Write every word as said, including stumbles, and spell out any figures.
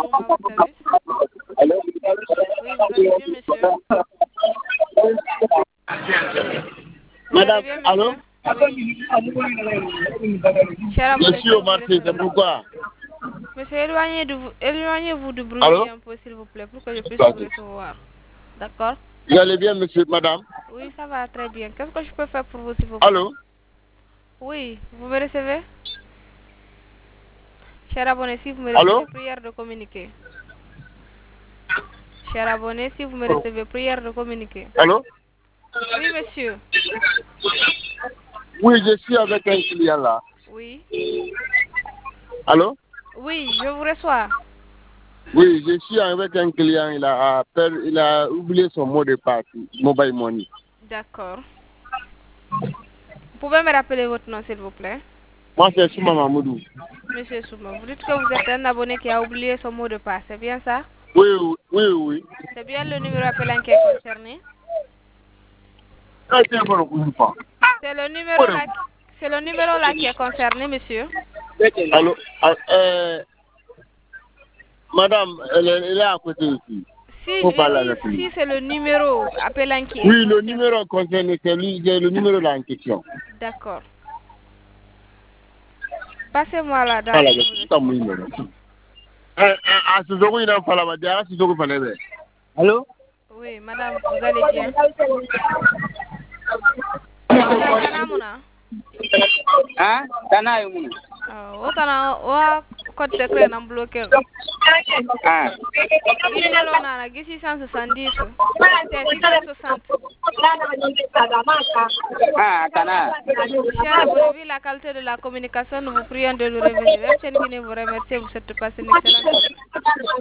Bonjour, à votre service. Allô? Oui, vous allez bien, monsieur? Vous Madame, allez bien, allô? monsieur? Oui. Cher Je abonné, suis si au vous me marché, c'est recevez. pourquoi? Monsieur, éloignez de vous, éloignez-vous du Allô? bruit un peu, s'il vous plaît, pour que je puisse vous recevoir. D'accord? Vous allez bien, monsieur, madame? Oui, ça va très bien. Qu'est-ce que je peux faire pour vous, s'il vous plaît? Allô? Oui, vous me recevez? Cher abonné, si vous me Allô? recevez, prière de communiquer. Cher abonné, si vous me recevez, prière de communiquer. Allô? Oui, monsieur. Oui, je suis avec un client là. Oui. Allô? Oui, je vous reçois. Oui, je suis avec un client, il a, per- il a oublié son mot de passe, mobile money. D'accord. Vous pouvez me rappeler votre nom, s'il vous plaît? Moi, c'est Souma Mamoudou. Monsieur Souma, vous dites que vous êtes un abonné qui a oublié son mot de passe, c'est bien ça? Oui, oui, oui, oui. C'est bien le numéro appelant qui est concerné? Ah, c'est bon, une fois. C'est le numéro là, c'est le numéro là qui est concerné, monsieur? Allô? Ah, euh, madame, elle, est- elle est à côté ici. Si Faut je parler dis avec lui. si c'est le numéro appelant qui est Oui, le concerné. numéro concerné, c'est lui, c'est le numéro là en question. D'accord. Passez-moi la dame. Voilà, Je vous c'est explique. mon numéro. Eh, eh, ah, c'est ce qu'on a fait là-bas, déjà, c'est ce qu'on fait là-bas. Allô? Oui, madame, vous allez bien? Madame Tanamuna. Hein? Tana yumu. Ah, otana wa code secret nan bloqué. Ah. Gisi lo nana, gisi cent soixante-dix. C'est six cent soixante. Ah, Tana. Cher abonné, vu la qualité de la communication, nous vous prions de nous revenir. M. Nkine vous remercie, vous souhaite de passer une excellente journée.